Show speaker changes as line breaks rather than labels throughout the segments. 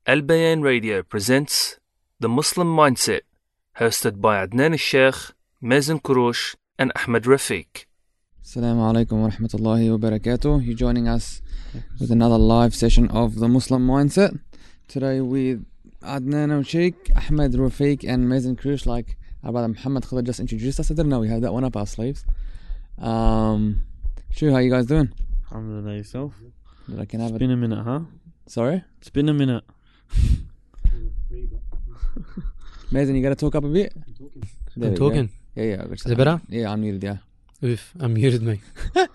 Al Bayan Radio presents The Muslim Mindset, hosted by Adnan al-Sheikh, Mazen Kurush, and Ahmed Rafiq.
Assalamu alaikum wa rahmatullahi wa barakatuh. You're joining us with another live session of The Muslim Mindset. Today with Adnan al-Sheikh, Ahmed Rafiq, and Mazen Kurush, like our brother Muhammad Khalid just introduced us. I didn't know we had that one up our sleeves. Shu, how you guys doing?
Alhamdulillah, yourself?
It's
been a minute, huh?
Sorry?
It's been a minute.
Mazen, you gotta talk up a bit.
I'm talking.
Yeah.
Is it better?
Yeah, I'm muted, yeah.
Oof, unmuted me.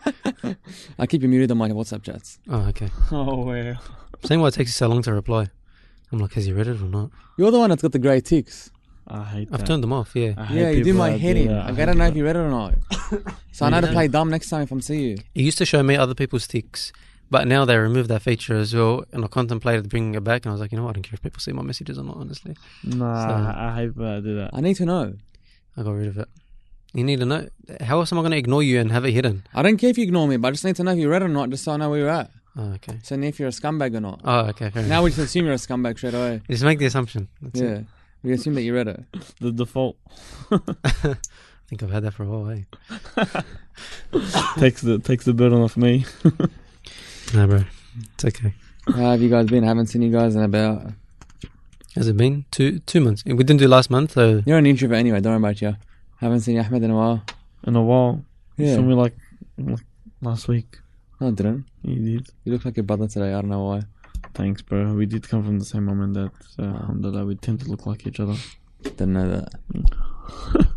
I keep you muted on my WhatsApp chats.
Oh, okay.
Oh, wow.
Saying why it takes you so long to reply. I'm like, has he read it or not?
You're the one that's got the grey ticks.
I hate that.
I've turned them off, yeah.
Yeah, you do my head in. I gotta know if you read it or not. So I know to play dumb next time if I'm see you.
It used to show me other people's ticks, but now they removed that feature as well, and I contemplated bringing it back, and I was like, you know what, I don't care if people see my messages or not, honestly.
Nah, I hate when I do that.
I need to know.
I got rid of it. You need to know. How else am I going to ignore you and have it hidden?
I don't care if you ignore me, but I just need to know if you read it or not, just so I know where you're at.
Oh, okay.
So if you're a scumbag or not.
Oh, okay, fair
Now
enough.
we just assume you're a scumbag straight away.
Just make the assumption. That's
Yeah.
it.
We assume that you read it.
The default
I think I've had that for a while, eh?
takes the burden off me.
Nah, bro. It's okay.
How have you guys been? I haven't seen you guys in about...
Has it been? Two months? We didn't do last month, so...
You're an introvert anyway, don't worry about you. Haven't seen Ahmed in a while.
In a while.
Yeah.
You saw me like last week.
No, I didn't.
You did.
You look like your brother today, I don't know why.
Thanks, bro. We did come from the same mom and dad, so alhamdulillah, we tend to look like each other.
Didn't know that.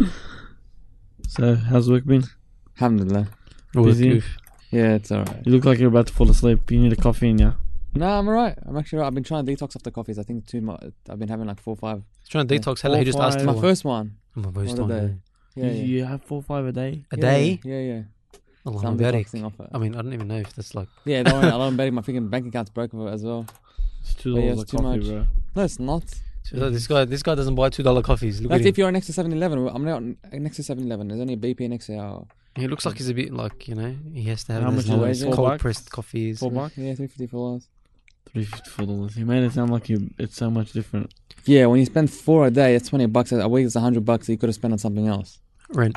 So, how's work been?
Alhamdulillah.
Busy?
Yeah, it's alright.
You look like you're about to fall asleep. You need a coffee in ya.
No, I'm alright. I'm actually alright. I've been trying to detox off the coffees. I think too much. I've been having like 4 or 5.
Trying to detox. Hello, he just asked for
My
one.
first one.
My first
What a
one,
day.
yeah.
Yeah,
You have 4 or 5 a day?
A day?
Yeah.
Allah,
So I'm
I'm very-
detoxing off it.
I mean, I don't even know if that's like...
Yeah, don't worry. I'm betting my freaking bank account's broke with it as well.
It's $2
yeah,
a
it's too
coffee,
much.
bro.
No, it's not.
So this guy doesn't buy $2 coffees. Look
Like
at him.
if you're next to 7-Eleven, I'm not next to 7-Eleven. There's only a BP next to our...
He looks like he's a bit like, you know, he has to have
How
those
much
is it?
nice
$4?
cold pressed coffees.
$4?
Yeah, $3.50.
$354. He made it sound like it's so much different.
Yeah, when you spend 4 a day, it's $20. A week is $100 that you could have spent on something else.
Rent.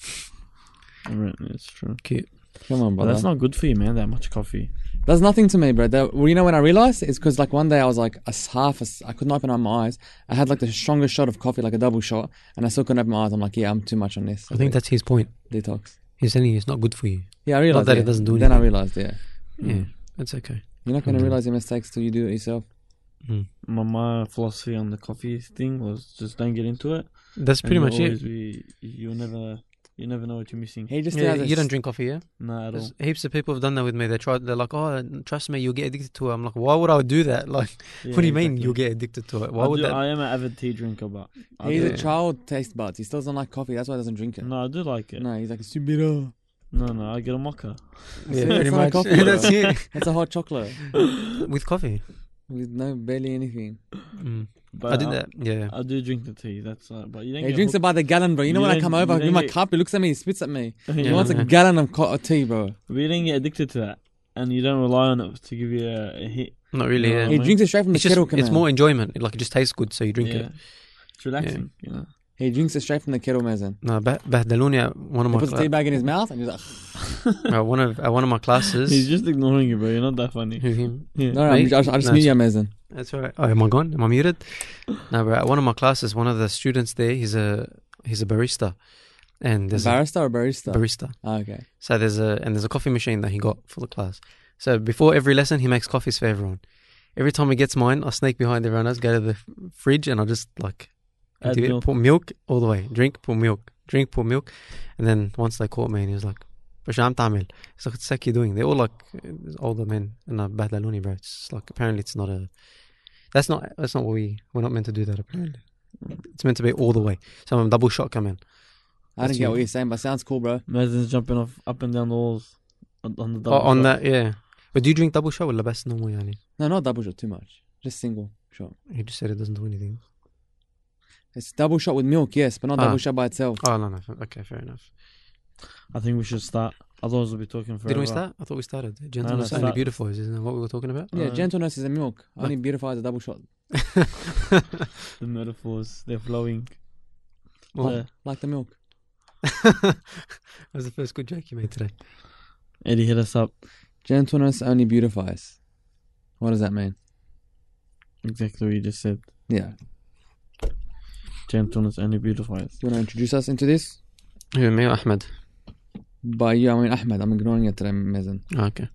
Right, it's true.
Cute.
Come on,
But
brother.
that's not good for you, man, that much coffee.
That's nothing to me, bro. Well, you know when I realized? It's because like one day I was like I couldn't open my eyes. I had like the strongest shot of coffee, like a double shot, and I still couldn't open my eyes. I'm like, yeah, I'm too much on this.
I think that's his point.
Detox.
He's saying it's not good for you.
Yeah, I realized
that it doesn't do
Then I
anything.
realized, yeah.
Yeah, that's okay.
You're not going to realize your mistakes till you do it yourself.
Mm.
My philosophy on the coffee thing was just don't get into it.
That's pretty
And
much
you'll
it.
always you never know what you're missing.
He just
Yeah,
has a
you don't drink coffee, yeah?
Nah, at all.
There's heaps of people have done that with me. They're like, oh, trust me, you'll get addicted to it. I'm like, why would I do that? Like,
Yeah,
what do you mean
exactly.
you'll get addicted to it? Why would that?
I am an avid tea drinker, but I
He's
do-
a child taste buds. He still doesn't like coffee. That's why he doesn't drink it.
No, I do like it.
No, he's like, it's too bitter.
No, I get a mocha.
Yeah,
See,
pretty
it's not
much.
coffee, bro.
That's it.
It's a hot chocolate
With coffee.
with no barely anything.
Mm.
But
I did that. Yeah.
I do drink the tea. That's but you don't
He
get
drinks it by the gallon, bro. You know
You
when I
don't-
come
you
over, I
don't
give my
get-
cup, he looks at me, he spits at me. He
Yeah.
wants a gallon of tea, bro.
We didn't get addicted to that, and you don't rely on it to give you a hit.
Not really,
No,
yeah.
He
mate.
drinks it straight from the
It's just,
kettle can.
it's more enjoyment. Like, it just tastes good, so you drink
Yeah.
it.
It's relaxing, you know.
He drinks it straight from the kettle, Mazen.
No, Bahdaluni, one of
He
my
puts the tea bag in his mouth and he's like,
one of my classes.
He's just ignoring you, bro. You're not that funny.
Who, him?
Yeah.
no,
Me?
I just
No,
mute you, Mazen.
That's all right. Oh, am I gone? Am I muted? No, bro. At one of my classes, one of the students there, he's a barista, and there's
Barista or barista?
a barista.
Oh, okay.
So there's a coffee machine that he got for the class. So before every lesson, he makes coffees for everyone. Every time he gets mine, I sneak behind everyone else, go to the fridge, and I just like
Add
do it,
milk.
pour milk all the way. Drink, pour milk. Drink, pour milk. And then once they caught me, and he was like, "Basham Tamil." He's like, "What's the heck you doing?" They're all like older men in Bahdaluni, bro. It's like apparently it's not a. That's not what we're not meant to do that. Apparently, it's meant to be all the way. Some double shot come in.
I didn't get what you're saying, but sounds cool, bro.
Mazen's jumping up and down the walls on the double
On
shot.
that, yeah. But do you drink double shot or best normal yani?
No, not double shot too much. Just single shot.
He just said it doesn't do anything.
It's double shot with milk, yes, but not double shot by itself.
Oh no, okay, fair enough.
I think we should start Otherwise, we'll be talking forever.
Didn't we start? I thought we started. Gentleness
no,
only
start.
beautifies, isn't that what we were talking about?
Yeah, gentleness is a milk. Only beautifies a double shot.
The metaphors, they're flowing.
Well,
Like the milk.
that was the first good joke you made today.
Eddie, hit us up.
Gentleness only beautifies. What does that mean?
Exactly what you just said.
Yeah.
Gentleness only beautifies.
You want to introduce us into this?
Who, me or Ahmed?
By you, I mean Ahmed. I'm ignoring it today, Mazen.
Okay.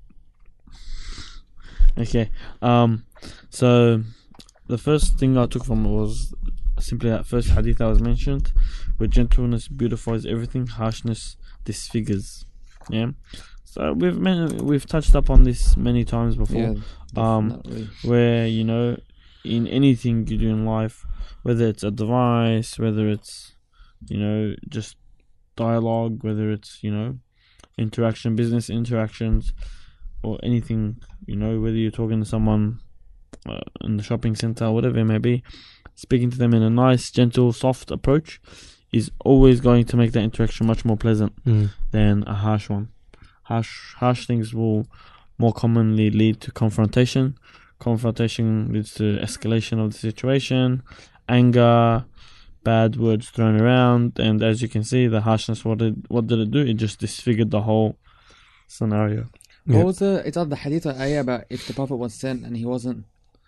Okay. So the first thing I took from it was simply that first hadith that was mentioned, where gentleness beautifies everything, harshness disfigures. Yeah. So we've touched up on this many times before.
Yeah, definitely.
Where in anything you do in life, whether it's advice, whether it's just dialogue, whether it's interaction, business interactions, or anything, whether you're talking to someone in the shopping center, whatever it may be, speaking to them in a nice, gentle, soft approach is always going to make that interaction much more pleasant than a harsh one. Harsh things will more commonly lead to confrontation. Confrontation leads to escalation of the situation, anger, bad words thrown around, and as you can see, the harshness, what did it do? It just disfigured the whole scenario.
What was it's on the hadith or ayah about if the Prophet was sent and he wasn't,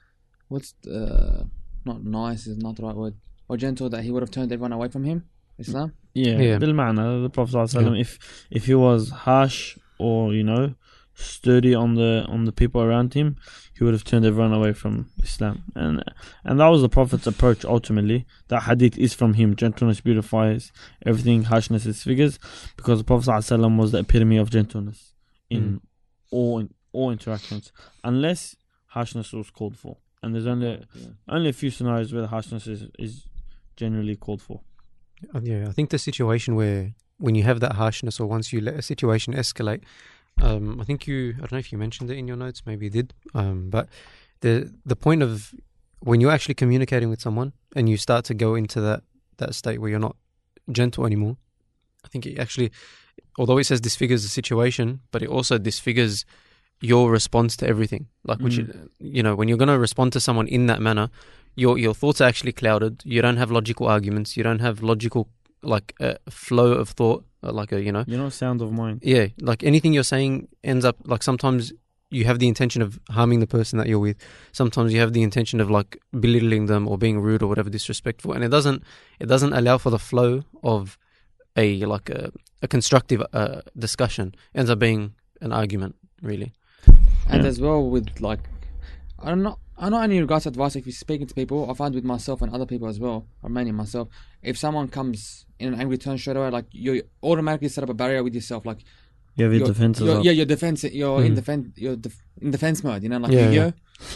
not nice is not the right word, or gentle, that he would have turned everyone away from him? Islam?
Yeah. بالمعنى, the Prophet ﷺ, if he was harsh or sturdy on the people around him, he would have turned everyone away from Islam, and that was the Prophet's approach. Ultimately, that hadith is from him. Gentleness beautifies everything, harshness disfigures, because the Prophet ﷺ was the epitome of gentleness in all interactions, unless harshness was called for, and there's only a few scenarios where the harshness is generally called for.
Yeah, I think the situation where when you have that harshness, or once you let a situation escalate, I think I don't know if you mentioned it in your notes, maybe you did, but the point of when you're actually communicating with someone and you start to go into that state where you're not gentle anymore, I think it actually, although it says disfigures the situation, but it also disfigures your response to everything. Like, which when you're going to respond to someone in that manner, your thoughts are actually clouded. You don't have logical arguments. You don't have logical flow of thought. You're
not sound of mind.
Yeah, like anything you're saying ends up like, sometimes you have the intention of harming the person that you're with. Sometimes you have the intention of like belittling them or being rude or whatever, disrespectful, and it doesn't allow for the flow of a constructive discussion. It ends up being an argument, really.
And as well with I not only in regards to advice, if you're speaking to people, I find with myself and other people as well, or mainly myself, if someone comes in an angry tone straight away, like you automatically set up a barrier with yourself, like
you have your defenses up.
Yeah, your defense. You're in defense mode.
Yeah.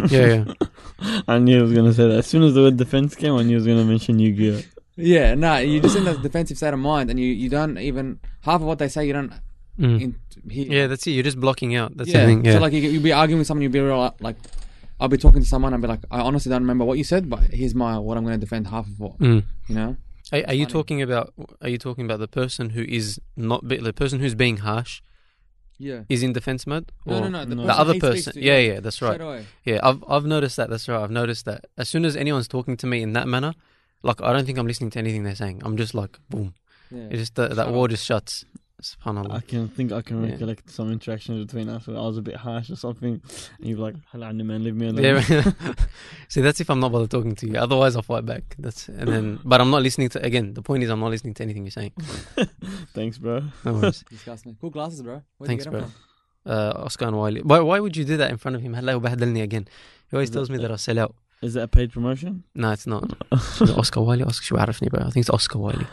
I knew I was gonna say that. As soon as the word defense came, I knew I was gonna mention Yu-Gi-Oh.
Yeah, you're just in the defensive state of mind, and you don't even half of what they say you don't.
Yeah, that's it. You're just blocking out. That's
the
thing. Yeah.
So like you'll be arguing with someone, you'll be real like, I'll be talking to someone and be like, I honestly don't remember what you said, but here's what I'm going to defend half of what
Are you talking about the person who is not the person who's being harsh?
Yeah.
Is in defense mode?
No.
The other person. Yeah, that's right.
Away.
Yeah, I've noticed that. That's right. I've noticed that as soon as anyone's talking to me in that manner, like I don't think I'm listening to anything they're saying. I'm just like, boom. Yeah. It's just that wall just shuts. SubhanAllah.
I can recollect some interactions between us where I was a bit harsh or something, and you're like, "Hello, man, leave me alone."
Yeah. See, that's if I'm not bothered talking to you. Otherwise, I'll fight back. But I'm not listening to. Again, the point is, I'm not listening to anything you're saying.
Thanks, bro.
No worries.
Disgust me. Cool glasses, bro.
Thanks, bro. Oscar and Wiley. Why would you do that in front of him? Hello, bahdalni again. He always tells me that I sell out.
Is that a paid promotion?
No, it's not. Oscar Wiley. Oscar, شو عرفني, bro. I think it's Oscar Wiley.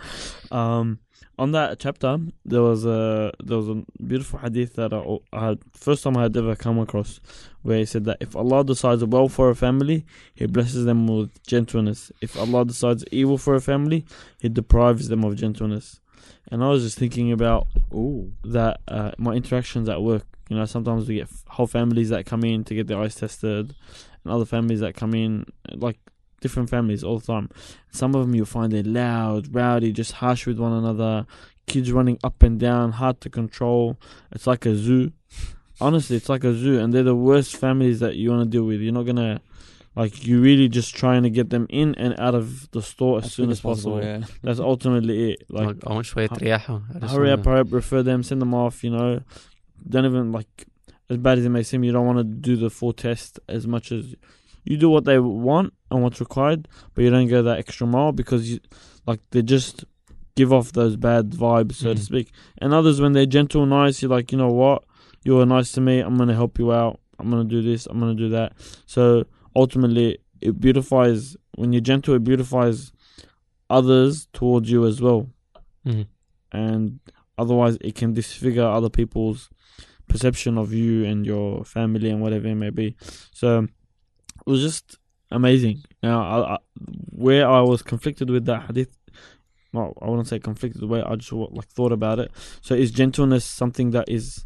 On that chapter, there was a beautiful hadith that I had first time I had ever come across, where he said that if Allah decides well for a family, He blesses them with gentleness. If Allah decides evil for a family, He deprives them of gentleness. And I was just thinking about that my interactions at work. Sometimes we get whole families that come in to get their eyes tested, and other families that come in, like different families all the time. Some of them you'll find they're loud, rowdy, just harsh with one another, kids running up and down, hard to control. It's like a zoo. Honestly, it's like a zoo, and they're the worst families that you want to deal with. You're not gonna, like, you're really just trying to get them in and out of the store as soon as possible.
Yeah.
That's ultimately it. Like,
I want شوية رياحة. I just
hurry
wanna-
up, refer them, send them off. You know, don't even, like, as bad as it may seem, you don't want to do the full test as much as you do what they want and what's required, but you don't go that extra mile because you, like, they just give off those bad vibes, so to speak. And others, when they're gentle, nice, you're like, you know what, you were nice to me, I'm gonna help you out, I'm gonna do this, I'm gonna do that. So ultimately, it beautifies, when you're gentle, it beautifies others towards you as well.
Mhm.
And otherwise, it can disfigure other people's perception of you and your family and whatever it may be. So it was just amazing. Now, where I was conflicted with that hadith, well, I wouldn't say conflicted, the way I just like thought about it. So is gentleness something that is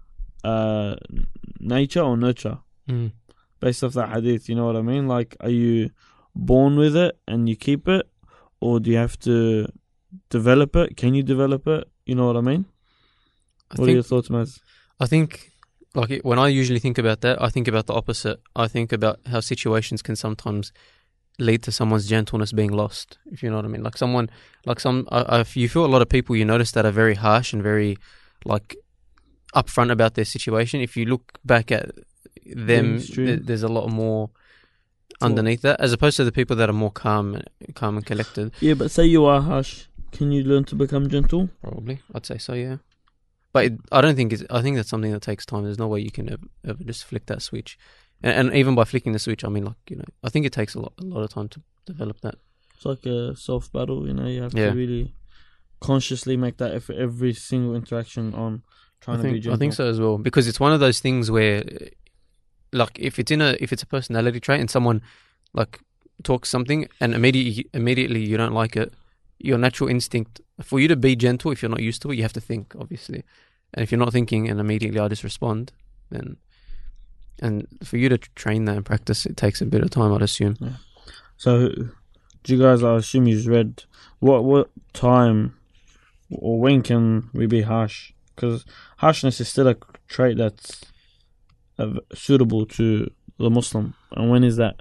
nature or nurture?
Mm.
Based off that hadith, you know what I mean? Like, are you born with it and you keep it, or do you have to develop it? Can you develop it? You know what I mean? What are your thoughts, Maz?
I think, like, when I usually think about that, I think about the opposite. I think about how situations can sometimes lead to someone's gentleness being lost, if you know what I mean. Like someone, like if you feel a lot of people, you notice that are very harsh and very, like, upfront about their situation. If you look back at them, there's a lot more underneath that, as opposed to the people that are more calm and collected.
Yeah, but say you are harsh, can you learn to become gentle?
Probably, I'd say so, yeah. But I don't think I think that's something that takes time. There's no way you can ever just flick that switch. And even by flicking the switch, I mean, like, you know, I think it takes a lot of time to develop that.
It's like a self battle, you know. You have to really consciously make that effort every single interaction on trying to be gentle.
I think so as well, because it's one of those things where, like, if it's a personality trait and someone, like, talks something and immediately you don't like it, your natural instinct for you to be gentle, if you're not used to it, you have to think, obviously. And if you're not thinking and immediately I just respond, then, and for you to train that and practice, it takes a bit of time, I'd assume.
Yeah. So, do you guys, I assume you've read, what time or when can we be harsh? Because harshness is still a trait that's suitable to the Muslim. And when is that?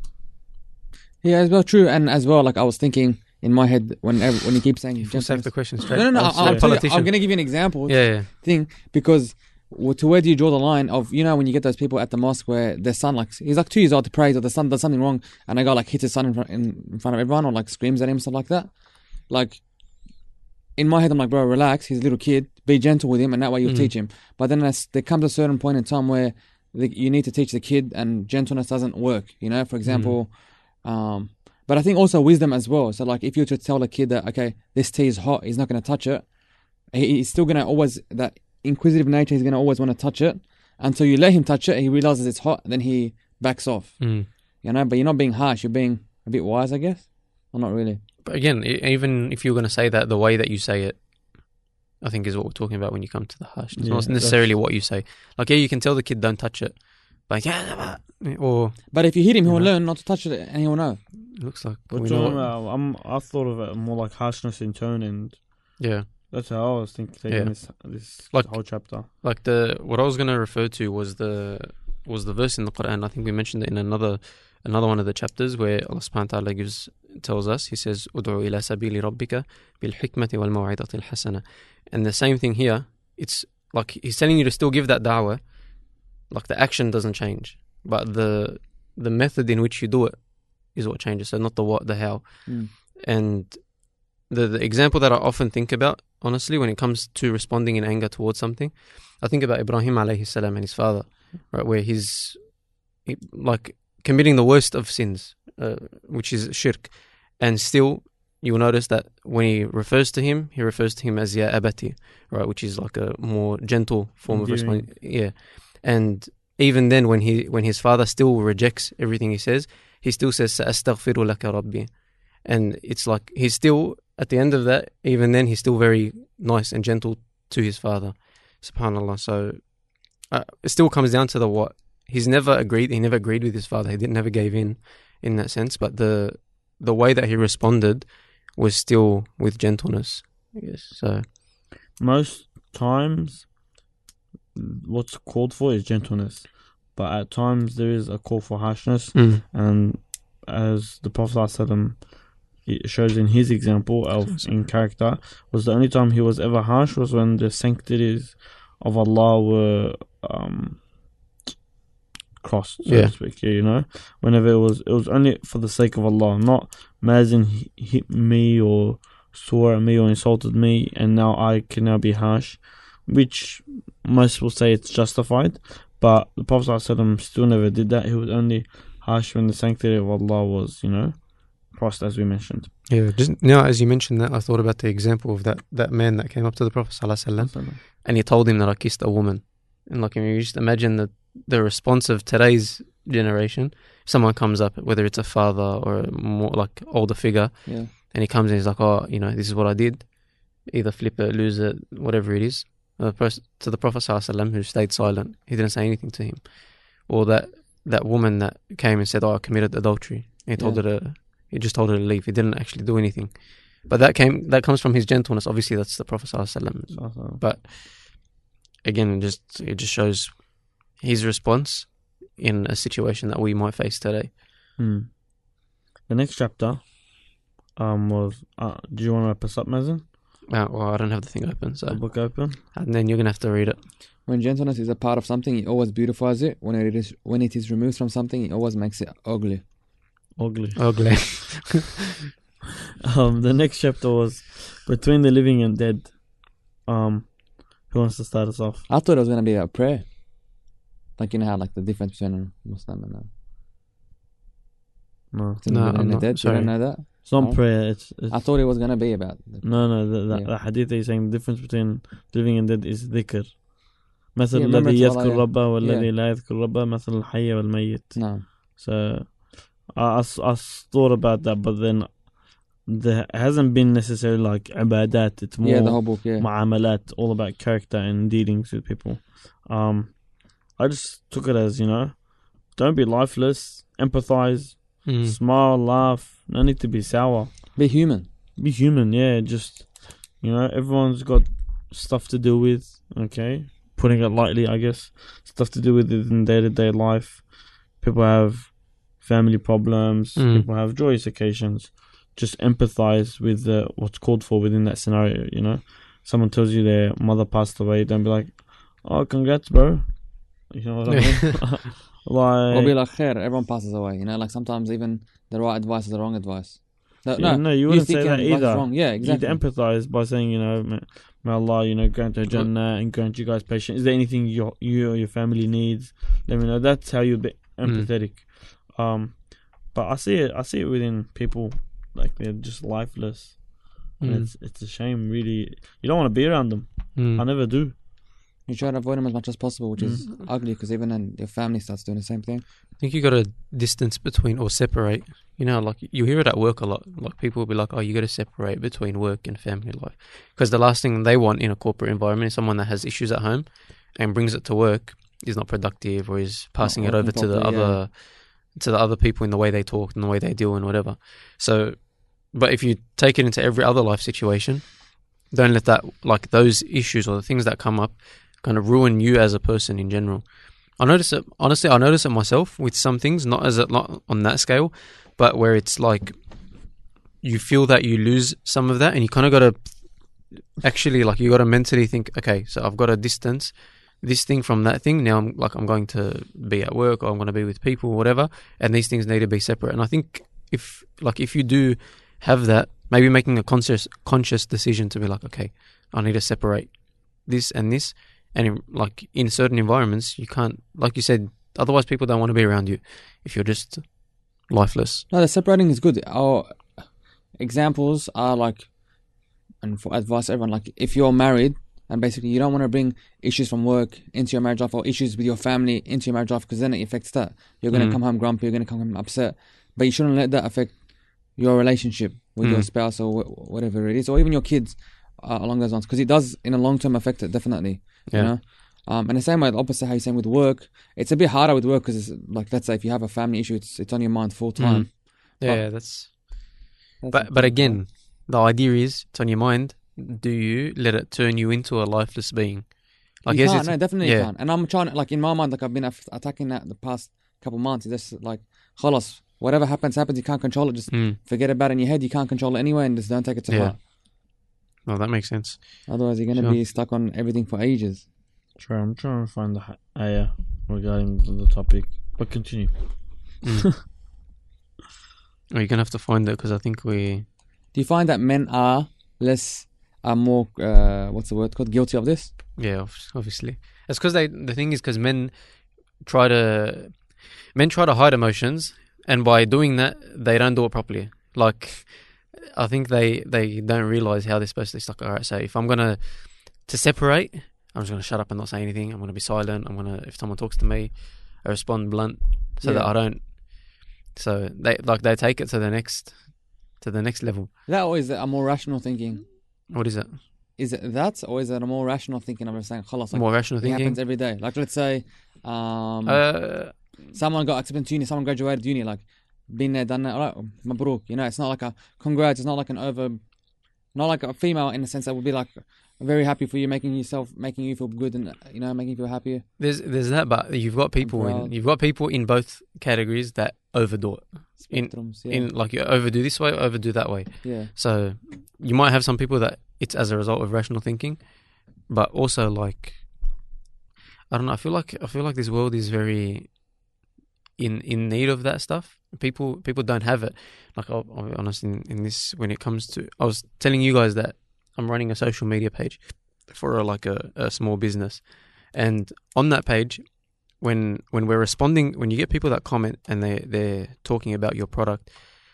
Yeah, as well, true. And as well, like, I was thinking in my head when you keep saying
You save the question straight.
No, I'm going to give you an example.
Thing,
because to where do you draw the line of, you know, when you get those people at the mosque where their son, like, he's like 2 years old to pray, or the son does something wrong, and a guy, like, hits his son in front of everyone, or, like, screams at him, stuff like that. Like, in my head, I'm like, bro, relax, he's a little kid, be gentle with him, and that way you'll teach him. But then there comes a certain point in time where you need to teach the kid, and gentleness doesn't work, you know. For example, but I think also wisdom as well. So, like, if you were to tell a kid that, okay, this tea is hot, he's not going to touch it, he's still going to always, that inquisitive nature, he's going to always want to touch it until you let him touch it, he realizes it's hot, then he backs off. You know, but you're not being harsh, you're being a bit wise, I guess. Or not really.
But again, even if you're going to say that, the way that you say it, I think, is what we're talking about when you come to the harsh. It's not necessarily what you say. Like, yeah, you can tell the kid don't touch it, but
but if you hit him, he'll learn not to touch it, and he'll know.
It looks like
I thought of it more like harshness in tone, and that's how I was thinking this
like,
whole chapter.
Like, what I was going to refer to was the verse in the Quran. I think we mentioned it in another one of the chapters where Allah subhanahu wa ta'ala tells us, he says, "Ud'u ila sabili rabbika bil hikmati wal maw'idati al hasana." And the same thing here, it's like he's telling you to still give that da'wah. Like, the action doesn't change, but the method in which you do it is what changes. So not the what, the how. And the example that I often think about, honestly, when it comes to responding in anger towards something, I think about Ibrahim alayhi salam and his father, right, where he's like committing the worst of sins, which is shirk, and still you'll notice that when he refers to him as Ya Abati, right, which is like a more gentle form of responding. Yeah. And even then, when his father still rejects everything he says, he still says Sa'astaghfiru laka Rabbi. And it's like he's still, at the end of that, even then, he's still very nice and gentle to his father. SubhanAllah. So it still comes down to the what. He never agreed with his father. He never gave in that sense. But the way that he responded was still with gentleness. Yes. So
most times what's called for is gentleness, but at times there is a call for harshness. And as the Prophet ﷺ, it shows in his example in character, was the only time he was ever harsh was when the sanctities of Allah were crossed, so to speak. Yeah, you know, whenever it was only for the sake of Allah, not Mazen hit me or swore at me or insulted me, and now I can now be harsh, which most will say it's justified. But the Prophet ﷺ still never did that. He was only harsh when the sanctity of Allah was, you know, crossed, as we mentioned.
Yeah, just now as you mentioned that, I thought about the example of that man that came up to the Prophet ﷺ and he told him that I kissed a woman. And like, you just imagine the response of today's generation. If someone comes up, whether it's a father or a more like older figure, and he comes in, he's like, oh, you know, this is what I did. Either flip it, lose it, whatever it is. To the Prophet ﷺ, who stayed silent, he didn't say anything to him. Or that woman that came and said, oh, I committed adultery. He just told her to leave. He didn't actually do anything. But that comes from his gentleness. Obviously, that's the Prophet ﷺ. But again, it just shows his response in a situation that we might face today.
The next chapter was. Do you want to wrap us up, Mazen?
Well, I don't have the thing open, so
the book open,
and then you're gonna have to read it.
When gentleness is a part of something, it always beautifies it. When it is removed from something, it always makes it ugly.
Ugly.
The
next chapter was between the living and dead. Who wants to start us off?
I thought it was gonna be about prayer. Like, you know how like the difference between a Muslim and
No.
dead.
Sorry.
You don't know that?
It's not prayer. It's
I thought it was gonna be about.
The hadith is saying the difference between living and dead is dhikr. مثل
remember
الذي
it's
يذكر
Allah,
ربه والذي لا يذكر ربه مثل الحي والميت.
No.
So I thought about that, but then there hasn't been necessarily like ibadat. It's more
the whole book.
mu'amalat, all about character and dealings with people. I just took it as, you know, don't be lifeless, empathize, smile, laugh. No need to be sour.
Be human.
Be human, yeah. Just, you know, everyone's got stuff to deal with, okay? Putting it lightly, I guess. Stuff to do with it in day-to-day life. People have family problems. People have joyous occasions. Just empathize with what's called for within that scenario, you know? Someone tells you their mother passed away, don't be like, oh, congrats, bro. You know what I mean?
Or be like, khair, everyone passes away. You know, like sometimes even the right advice is the wrong advice.
No, you wouldn't say that either.
Wrong. Yeah, exactly.
You'd empathize by saying, you know, may Allah, you know, grant her Jannah and grant you guys patience. Is there anything you or your family needs? Let me know. That's how you be empathetic. But I see it within people, like they're just lifeless. And it's a shame, really. You don't want to be around them. I never do.
You try to avoid them as much as possible, which is ugly, because even then your family starts doing the same thing.
I think you got to distance between or separate. You know, like you hear it at work a lot. Like people will be like, "Oh, you got to separate between work and family life," because the last thing they want in a corporate environment is someone that has issues at home and brings it to work, is not productive, or is passing it over to the other people in the way they talk and the way they deal and whatever. So, but if you take it into every other life situation, don't let that, like those issues or the things that come up, kind of ruin you as a person in general. I notice it, honestly, I notice it myself with some things, not on that scale, but where it's like you feel that you lose some of that, and you kind of got to actually, like, you got to mentally think, okay, so I've got to distance this thing from that thing. Now I'm going to be at work, or I'm going to be with people, or whatever, and these things need to be separate. And I think if you do have that, maybe making a conscious decision to be like, okay, I need to separate this and this. And in certain environments, you can't, like you said, otherwise people don't want to be around you if you're just lifeless.
No, the separating is good. Our examples are like, and for advice everyone, like if you're married and basically you don't want to bring issues from work into your marriage life, or issues with your family into your marriage life, because then it affects that. You're going to come home grumpy, you're going to come home upset, but you shouldn't let that affect your relationship with your spouse or whatever it is, or even your kids along those lines, because it does in a long term affect it, definitely. You know, and the same way, the opposite how you're saying with work, it's a bit harder with work because, like, let's say if you have a family issue, it's on your mind full time.
But again, the idea is it's on your mind, do you let it turn you into a lifeless being? Like,
You
yes,
can't,
it's,
no, definitely
yeah.
you can't. And I'm trying to, like, in my mind, like, I've been attacking that the past couple months. It's just like, khalas, whatever happens, you can't control it. Just forget about it in your head. You can't control it anyway, and just don't take it to heart.
Well, that makes sense.
Otherwise, you're going to be stuck on everything for ages.
Sure, I'm trying to find the ayah regarding the topic, but continue.
Well, you're gonna have to find it because I think we.
Do you find that men are more, what's the word called, guilty of this?
Yeah, obviously. It's because the thing is because men try to hide emotions, and by doing that, they don't do it properly. Like, I think they don't realize how they're supposed to. It's like, all right, so if I'm to separate, I'm just gonna shut up and not say anything. I'm gonna be silent. If someone talks to me, I respond blunt, so that I don't. So they take it to the next level.
That or is it a more rational thinking?
What is it?
Is it that, or is it a more rational thinking? I'm just saying, khalas, like,
More rational
it
thinking.
happens every day. Like, let's say, someone got accepted to uni, someone graduated uni, like, been there, done that, all right, mabruk. You know, it's not like a congrats. It's not like not like a female in the sense that would be like very happy for you, making you feel good, and making you feel happier.
There's that, but you've got people in both categories that overdo it.
Spectrums,
In like, you overdo this way, overdo that way.
Yeah.
So you might have some people that it's as a result of rational thinking, but also, like, I don't know. I feel like this world is very in need of that stuff. People don't have it. Like, I'll be honest in this, when it comes to, I was telling you guys that I'm running a social media page for a small business, and on that page, when we're responding, when you get people that comment and they're talking about your product,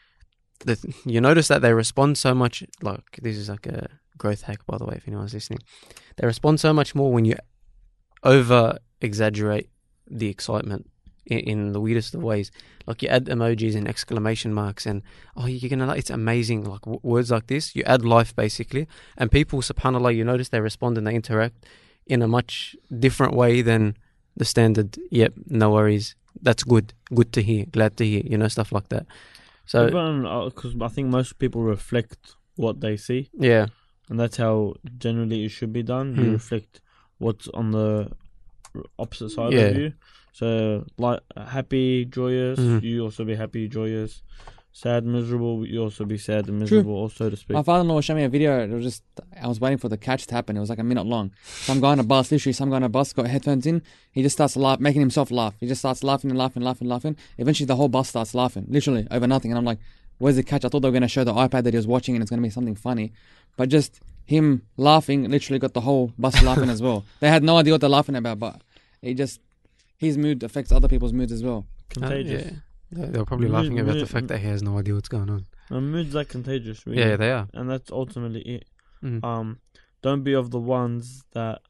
you notice that they respond so much. Like, this is like a growth hack, by the way, if anyone's listening. They respond so much more when you over exaggerate the excitement in the weirdest of ways. Like, you add emojis and exclamation marks, and you're gonna, it's amazing, like words like this. You add life basically, and people, subhanallah, you notice they respond and they interact in a much different way than the standard. Yep, no worries, that's good to hear, glad to hear, stuff like that. So,
because I think most people reflect what they see.
Yeah,
and that's how generally it should be done. You reflect what's on the opposite side of you. So, like, happy, joyous, you also be happy, joyous. Sad, miserable, you also be sad and miserable, or so to speak.
My father-in-law showed me a video. It was just, I was waiting for the catch to happen. It was like a minute long. Some guy on a bus, got headphones in. He just starts making himself laugh. He just starts laughing and laughing and laughing and laughing. Eventually, the whole bus starts laughing, literally over nothing. And I'm like, where's the catch? I thought they were going to show the iPad that he was watching, and it's going to be something funny. But just him laughing literally got the whole bus laughing as well. They had no idea what they're laughing about, but his mood affects other people's moods as well.
Contagious.
They were probably laughing about the fact that he has no idea what's going on.
Moods are contagious, really.
Yeah, they are.
And that's ultimately it. Don't be of the ones that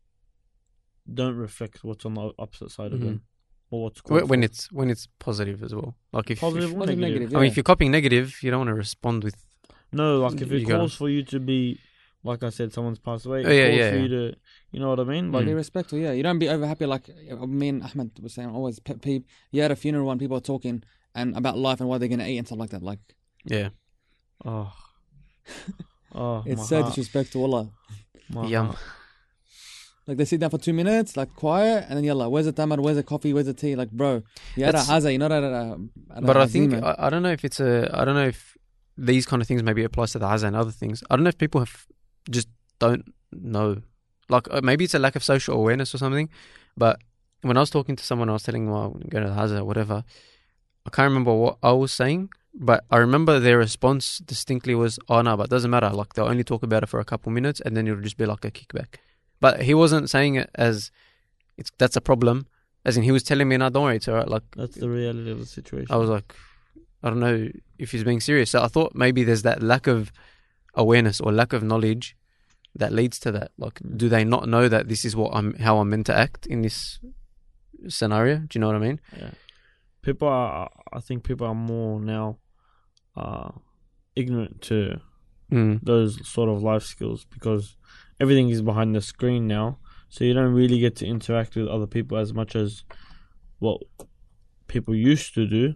don't reflect what's on the opposite side of them, or what's
when it's positive as well. Like, if
positive or negative.
Yeah.
I mean, if you're copying negative, you don't want to respond with.
No, like, if it calls for you to be, like I said, someone's passed away.
It
calls for you to, you know what I mean? Like,
be respectful, yeah. You don't be over happy. Like me and Ahmed was saying, always pet peeve. You at a funeral when people are talking and about life and what they're gonna eat and stuff like that. Like,
yeah.
It's so disrespectful, wallah.
Yum.
Like, they sit down for 2 minutes, like, quiet, and then yalla, where's the tamar, where's the coffee, where's the tea? Like, bro, you're at a haza, you're not at a
But I think, I don't know if I don't know if these kind of things maybe applies to the haza and other things. I don't know if people just don't know. Like, maybe it's a lack of social awareness or something. But when I was talking to someone, I was telling them, I'm going to go to the haza or whatever. I can't remember what I was saying, but I remember their response distinctly was, oh no, but it doesn't matter. Like, they'll only talk about it for a couple minutes and then it'll just be like a kickback. But he wasn't saying it as that's a problem. As in, he was telling me, no, don't worry, it's alright. Like,
that's the reality of the situation.
I was like, I don't know if he's being serious. So I thought maybe there's that lack of awareness or lack of knowledge that leads to that. Like, do they not know that this is how I'm meant to act in this scenario? Do you know what I mean?
Yeah. I think people are more now ignorant to those sort of life skills because everything is behind the screen now. So you don't really get to interact with other people as much as what people used to do.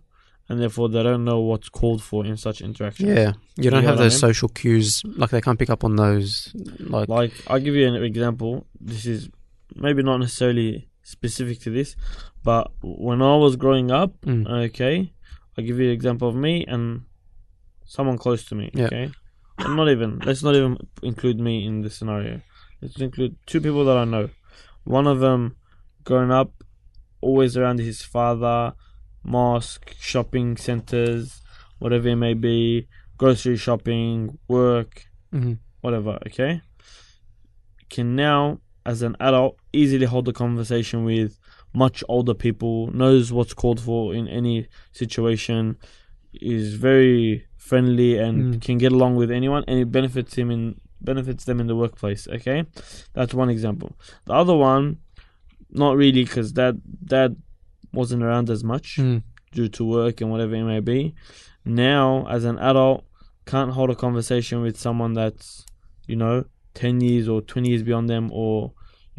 and therefore they don't know what's called for in such interactions.
Yeah, you don't
You
have
know what I
those
mean?
social cues. Like they can't pick up on those.
Like, I'll give you an example. This is maybe not necessarily specific to this, but when I was growing up, okay, I'll give you an example of me and someone close to me,
Yeah.
okay? And let's not even include me in the scenario. Let's include two people that I know. One of them, growing up, always around his father, mosque, shopping centers, whatever it may be, grocery shopping, work, whatever, okay? Can now, as an adult, easily hold a conversation with much older people, knows what's called for in any situation, is very friendly and can get along with anyone, and it benefits them in the workplace, okay? That's one example. The other one, not really, because dad wasn't around as much due to work and whatever it may be. Now, as an adult, can't hold a conversation with someone that's, 10 years or 20 years beyond them, or,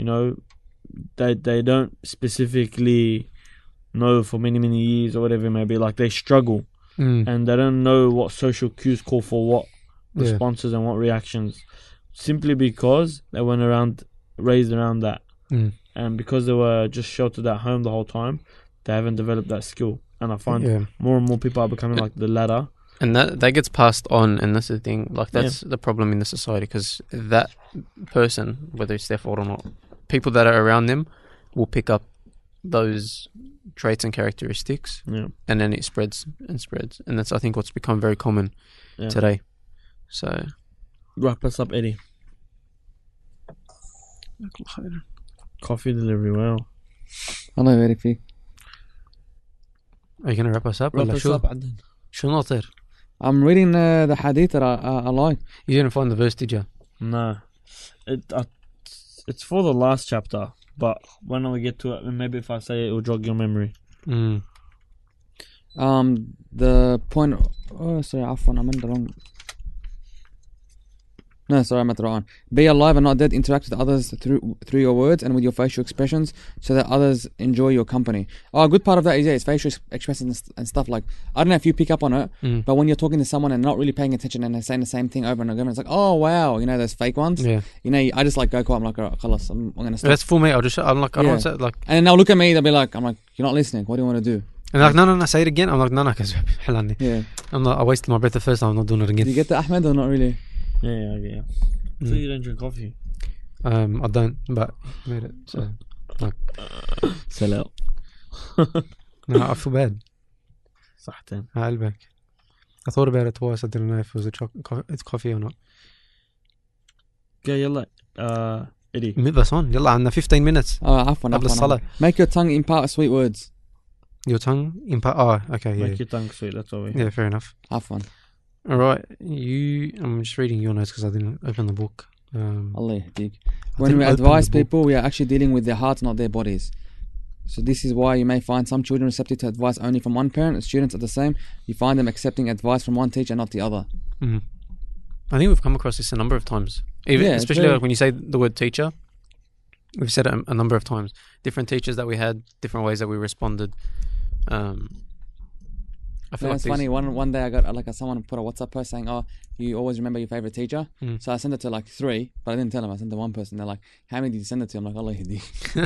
they don't specifically know for many, many years or whatever it may be. Like, they struggle and they don't know what social cues call for what responses and what reactions, simply because they weren't raised around that. And because they were just sheltered at home the whole time, they haven't developed that skill. And I find more and more people are becoming like the latter.
And that gets passed on, and that's the thing. Like, that's the problem in the society, because that person, whether it's their fault or not, people that are around them will pick up those traits and characteristics, and then it spreads and spreads. And that's, I think, what's become very common today. So,
wrap us up, Eddie. Coffee delivery, well.
الله يبارك فيك.
Are you going to wrap us up?
Wrap
ولا
us
شو؟
up, Adnan.
شو ناطر؟
I'm reading the hadith that I like.
You didn't find the verse, did you?
No. It's for the last chapter, but when we get to it, maybe if I say it will jog your memory.
The point. Oh, sorry, عفوا, I'm in the wrong. No, sorry, I'm at the wrong one. Be alive and not dead. Interact with others through your words and with your facial expressions, so that others enjoy your company. Oh, a good part of that is facial expressions and stuff. Like, I don't know if you pick up on it, but when you're talking to someone and not really paying attention and they're saying the same thing over and over, it's like, oh wow, those fake ones. Yeah. I just like go quiet. I'm like, alright, khalas, I'm gonna stop.
That's for me. I'm like, I don't want to say, like.
And then they'll look at me. They'll be like, I'm like, you're not listening. What do you want to do?
And they're like, no, say it again. I'm like, no, because
yeah.
I'm not. I wasted my breath the first time. I'm not doing it again.
Do you get that, Ahmed, or not really?
Yeah. So you don't drink coffee?
I don't, but I made it. So, like,
sell out.
No, I feel bad.
صحتين.
قلبك. I thought about it twice. I didn't know if it was it's coffee or not.
Okay, يلا. Eddie.
بس on. يلا عندنا 15 minutes.
عفوا.
قبل الصلاة.
Make your tongue impart sweet words.
Your tongue impart. Oh, okay.
Make your tongue sweet. That's all we.
Yeah, fair enough.
عفوا.
All right, I'm just reading your notes because I didn't open the book.
Allah yahdik. When we advise people, we are actually dealing with their hearts, not their bodies. So this is why you may find some children receptive to advice only from one parent, and students are the same. You find them accepting advice from one teacher, not the other.
I think we've come across this a number of times. Especially like when you say the word teacher, we've said it a number of times. Different teachers that we had, different ways that we responded. I feel like
it's funny. One day I got someone put a WhatsApp post saying, "Oh, you always remember your favorite teacher." So I sent it to like 3, but I didn't tell them. I sent it to one person. They're like, "How many did you send it to?" I'm like, "Allah yahdi."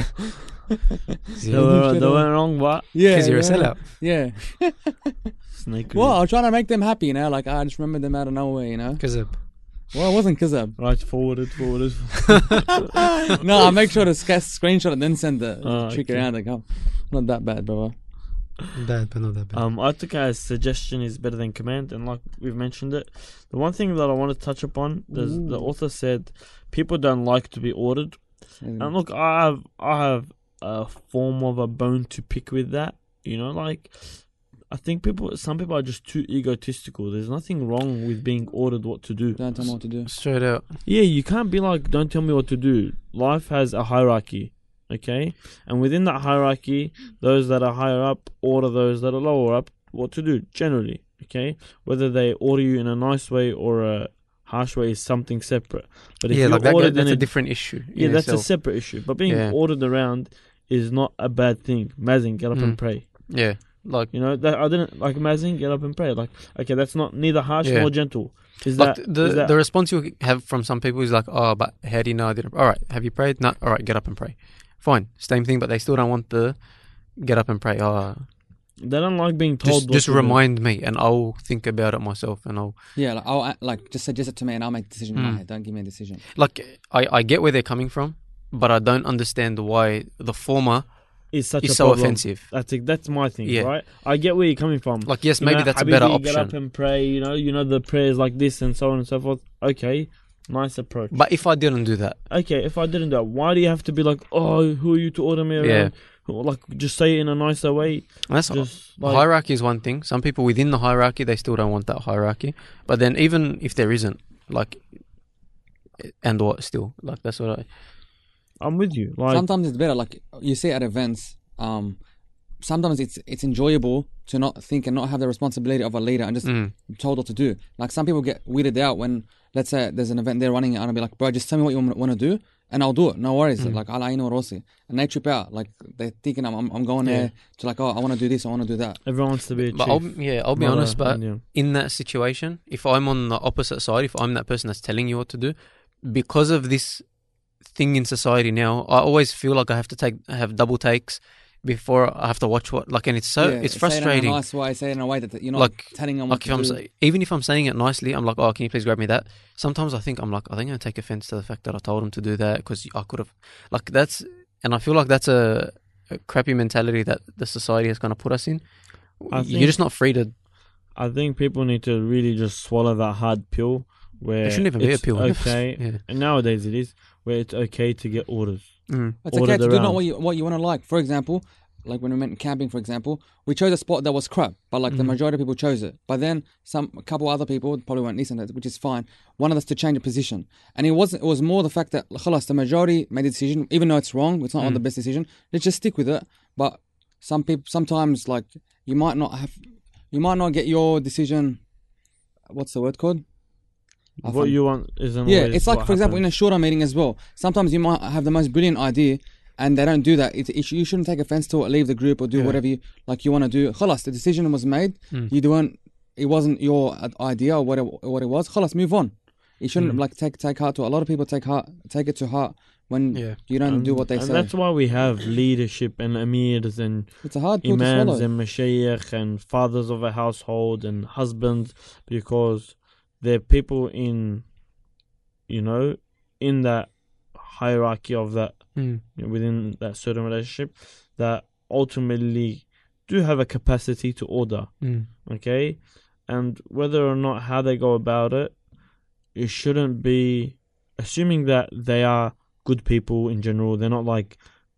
They went wrong, what?
Yeah,
because you're a sellout.
Yeah.
Snake.
Well, I was trying to make them happy, like I just remembered them out of nowhere,
Kazab.
Well, it wasn't Kazab.
Right, forwarded.
No, I make sure to screenshot it and then send it. Trick
okay.
around. Like, oh, not that bad, brother.
Bad, but not that bad.
I took as suggestion is better than command, and like we've mentioned it, the one thing that I want to touch upon is the author said people don't like to be ordered, and look, I have a form of a bone to pick with that. Like I think some people are just too egotistical. There's nothing wrong with being ordered what to do.
Don't tell me what to do.
Straight out.
Yeah, you can't be like, don't tell me what to do. Life has a hierarchy. Okay, and within that hierarchy, those that are higher up order those that are lower up what to do. Generally, okay, whether they order you in a nice way or a harsh way is something separate. But if you're ordered,
that's a different issue.
Yeah, that's a separate issue. But being ordered around is not a bad thing. Mazin, get up and pray.
Yeah,
That I didn't like. Imagine get up and pray. Like, okay, that's not neither harsh
Yeah.
nor gentle. Is
Like
that
the response you have from some people is like, oh, but how do you know I didn't? All right, have you prayed? No. All right, get up and pray. Fine, same thing, but they still don't want the get up and pray. Oh,
they don't like being told.
just
what to do.
remind me, and I'll think about it myself, and I'll
Yeah, like, I'll just suggest it to me and I'll make a decision in my
Mm.
head. Don't give me a decision.
like. I get where they're coming from, but I don't understand why the former
Is such
is
a
so
problem.
offensive.
That's my thing,
Yeah.
right? I get where you're coming from.
Like, yes,
You
maybe
know,
that's a
Habibi,
better
Get up
option.
and pray. You know the prayers like this and so on and so forth. Okay, nice approach.
But if I didn't do that,
Okay, if I didn't do it, why do you have to be like, oh, who are you to order me around?
Yeah.
Like, just say it in a nicer way.
and that's
Just like,
hierarchy is one thing. Some people within the hierarchy, they still don't want that hierarchy. But then even if there isn't, like, and what still, like, that's what I.
I'm with you. Like,
Sometimes it's better, like you see at events. Sometimes it's enjoyable to not think and not have the responsibility of a leader and just told what to do. Like some people get weirded out when, let's say, there's an event they're running it and I'll be like, bro, just tell me what you want to do and I'll do it. No worries. Like, Allah, you know what and they trip out. Like they're thinking I'm going there to like, oh, I want to do this, I want to do that.
everyone wants to be a
But
chief.
I'll be
not
honest.
a
But
Indian.
in that situation, if I'm on the opposite side, if I'm that person that's telling you what to do, because of this thing in society now, I always feel like I have to have double takes before I have to watch and it's so
Yeah,
it's
say it
frustrating.
in a nice way, say it in a way that you're not
Like-
telling them
Like
what to do.
even if I'm saying it nicely, I'm like, oh, can you please grab me that? Sometimes I think I'm like, are they going to take offense to the fact that I told them to do that because I could have, like that's, and I feel like that's a crappy mentality that the society has kind of put us in.
I
You're
think-
just not free to.
I think people need to really just swallow that hard pill where
It shouldn't even be a
it's
pill.
okay.
Yeah.
And nowadays it is where it's okay to get orders.
Mm.
It's
ordered
okay to do not
around.
what you want to like. For example, like when we went camping, for example, we chose a spot that was crap, but like the majority of people chose it. But then a couple other people probably weren't listening, which is fine, wanted us to change a position. And it was more the fact that khalas, the majority made a decision, even though it's wrong, it's not the best decision. Let's just stick with it. But sometimes like you might not get your decision. What's the word called?
What you want isn't
Yeah,
always
it's like,
what
for example, in
happens.
a shorter meeting as well. Sometimes you might have the most brilliant idea and they don't do that. You shouldn't take offense to it, leave the group or do whatever you want to do. Khalas, the decision was made. It wasn't your idea or what it was. Khalas, move on. You shouldn't like take heart to it. A lot of people take it to heart when you don't do what they
and
say.
that's why we have leadership and amirs and
It's a hard pill to
imams
swallow.
and mashayikh and fathers of a household and husbands, because they're people in that hierarchy of that within that certain relationship that ultimately do have a capacity to order. Okay, and whether or not how they go about it, you shouldn't be assuming that they are good people in general. They're not like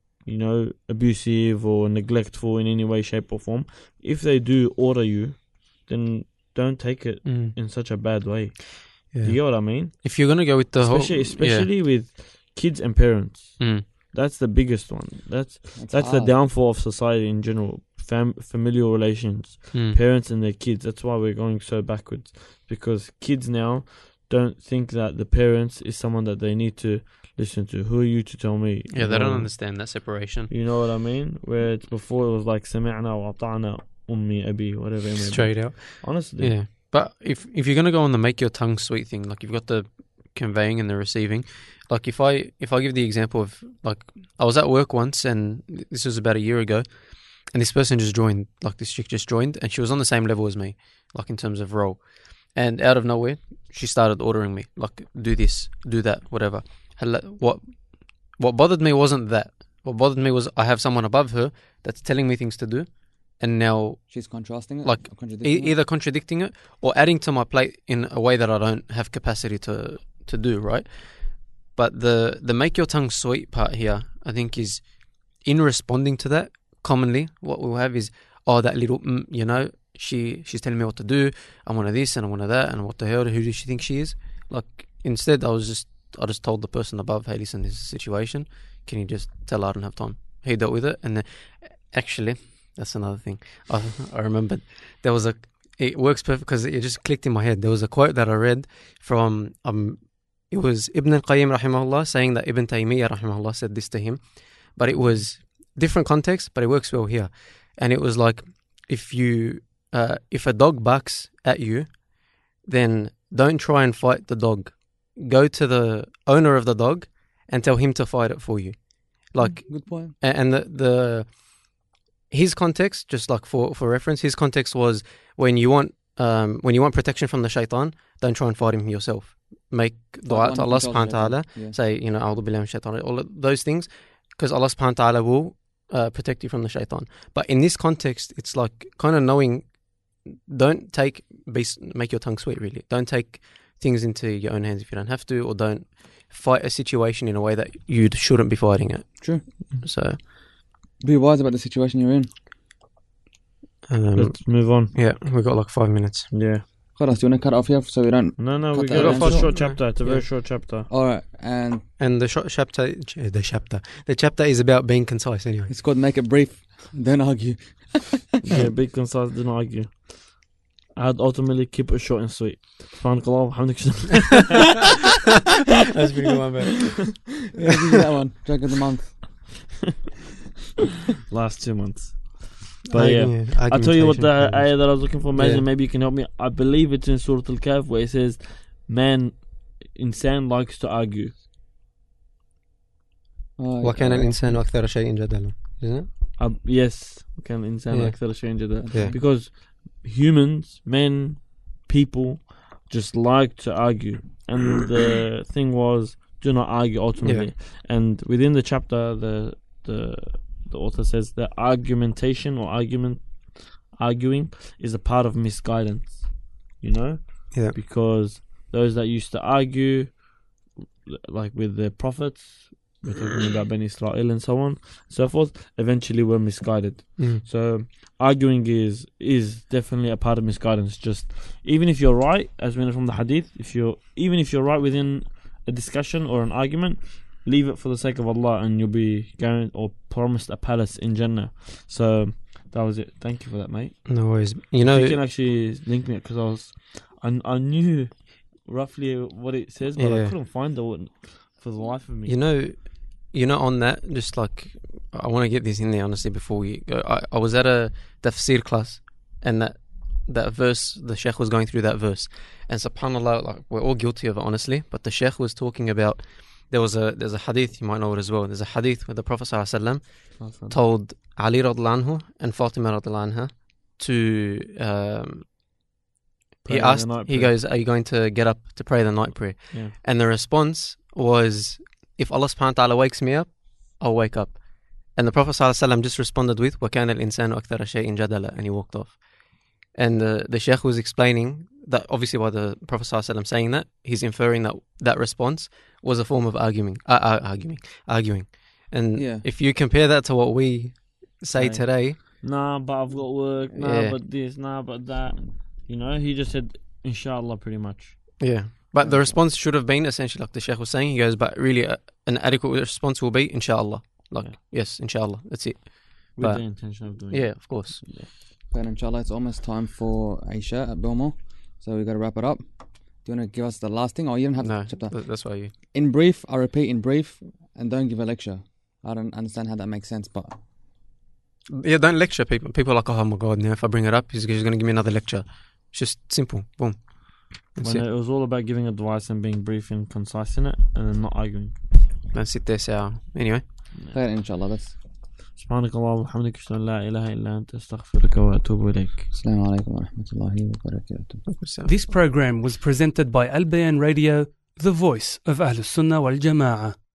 abusive or neglectful in any way, shape or form. If they do order you, then don't take it in such a bad way.
Yeah.
Do you get what I mean?
If you're gonna go with the
Especially with kids and parents.
whole,
That's the biggest one. That's the
hard.
downfall of society in general. Familial relations, parents and their kids. That's why we're going so backwards, because kids now don't think that the parents is someone that they need to listen to. Who are you to tell me?
yeah, they don't understand that separation.
You know what I mean? Where it's before it was like سمعنا وأطعنا أمي أبي, whatever it may be.
Straight out.
Honestly.
Yeah, but if you're gonna go on the make your tongue sweet thing, like you've got the conveying and the receiving. Like if I give the example of, like, I was at work once, and this was about a year ago, and this person just joined, like this chick just joined, and she was on the same level as me, like in terms of role, and out of nowhere she started ordering me, like, do this, do that, whatever. What bothered me wasn't that. What bothered me was I have someone above her that's telling me things to do, and now
She's contrasting it,
like,
or contradicting it.
either contradicting it or adding to my plate in a way that I don't have capacity to do, right? But the make your tongue sweet part here, I think, is in responding to that. Commonly what we'll have is, oh, that little she's telling me what to do, I want this and I want that, and what the hell, who does she think she is? Like, instead I just told the person above, hey, listen, this is a situation, can you just tell her I don't have time? He dealt with it. And then actually, that's another thing I remembered. There was it works perfect because it just clicked in my head. There was a quote that I read from it was Ibn al-Qayyim rahimahullah saying that Ibn Taymiyyah rahimahullah said this to him, but it was different context, but it works well here. And it was like, if a dog barks at you, then don't try and fight the dog. Go to the owner of the dog and tell him to fight it for you. Like,
good point.
And his context, just like for reference, his context was when you want protection from the shaitan, don't try and fight him yourself. Make dua to Allah subhanahu wa ta'ala. Say, A'udhu billahi minash shaitan, all of those things, because Allah subhanahu wa ta'ala will protect you from the shaitan. But in this context, it's like kind of knowing, don't make your tongue sweet, really. Don't take things into your own hands if you don't have to, or don't fight a situation in a way that you shouldn't be fighting it.
True.
So
be wise about the situation you're in.
Let's move on.
Yeah, we've got like 5 minutes.
Yeah.
Khalas, do you want to cut off here so we don't?
No, we
cut
got
that
a
out?
short chapter. It's a very short chapter.
All right, and
the chapter is about being concise anyway.
it's called Make It Brief, Don't Argue.
Yeah, big concise, do not argue. I'd ultimately keep it short and sweet. Subhanakallah, alhamdulillah.
That's pretty good one, man.
Yeah, give you that one. Joke of the month.
Last 2 months. But I'll tell you what the ayah that I was looking for. Imagine, maybe you can help me. I believe it's in Surah Al-Kahf where it says, insan likes to argue.
وَكَانَ الْإِنسَانُ أَكْثَرَ شَيْءٍ جَدَلًا. Isn't it?
Yes. وَكَانَ الْإِنسَانُ أَكْثَرَ شَيْءٍ جَدَلًا.
Yeah.
Because humans, men, people just like to argue. And the thing was, do not argue ultimately. And within the chapter, the author says that arguing is a part of misguidance,
Yeah.
because those that used to argue, like with the prophets, we're talking about Bani Israel and so on and so forth, eventually were misguided. So arguing is definitely a part of misguidance. Just even if you're right, as we know from the hadith, even if you're right within a discussion or an argument, leave it for the sake of Allah and you'll be guaranteed or promised a palace in Jannah. So that was it. Thank you for that, mate.
No worries.
You can actually link me, because I knew roughly what it says, but I couldn't find it for the life of me.
On that, just like, I want to get this in there honestly before we go. I was at a tafsir class, and that verse, the Sheikh was going through that verse, and subhanAllah, like, we're all guilty of it honestly, but the Sheikh was talking about, there's a hadith, you might know it as well. There's a hadith where the Prophet ﷺ told Ali radhiallahu anhu and Fatima radhiallahu anha to he goes, are you going to get up to pray the night prayer?
Yeah.
And the response was, if Allah subhanahu wa ta'ala wakes me up, I'll wake up. And the Prophet ﷺ just responded with, وَكَانَ الْإِنسَانُ أَكْثَرَ شَيْءٍ جَدَلًا, and he walked off. And the Sheikh was explaining that obviously by the Prophet ﷺ saying that, he's inferring that response was a form of arguing. And if you compare that to what we say today,
nah, but I've got work, but this, but that, he just said inshallah pretty much.
Yeah. But the response should have been essentially like the Sheikh was saying. He goes, but really an adequate response will be inshallah. Yes, inshallah, that's it.
With the intention of doing it.
Yeah, of course.
Yeah.
But inshallah, it's almost time for Aisha at Belmore, so we've got to wrap it up. Do you want to give us the last thing, or you don't have the chapter?
That's why you.
In brief, I repeat, in brief, and don't give a lecture. I don't understand how that makes sense, but
yeah, don't lecture people. People are like, oh my God, now if I bring it up, he's going to give me another lecture. It's just simple. Boom.
It was all about giving advice and being brief and concise in it, and then not arguing.
Don't sit there, so anyway.
Inshallah, that's.
سبحانك اللهم وبحمدك أشهد أن لا إله إلا أنت أستغفرك وأتوب إليك.
السلام عليكم ورحمة الله وبركاته.
This program was presented by Al Bayan Radio, the voice of Ahlus Sunnah wal Jama'ah.